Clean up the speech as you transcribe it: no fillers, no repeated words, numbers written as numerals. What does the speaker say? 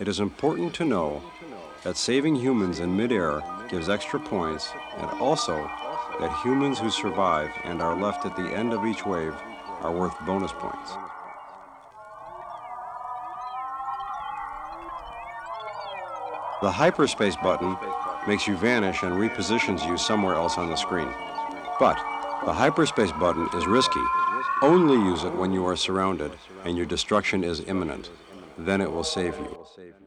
It is important to know that saving humans in midair gives extra points, and also that humans who survive and are left at the end of each wave are worth bonus points. The hyperspace button makes you vanish and repositions you somewhere else on the screen. But the hyperspace button is risky. Only use it when you are surrounded and your destruction is imminent. Then it will save you.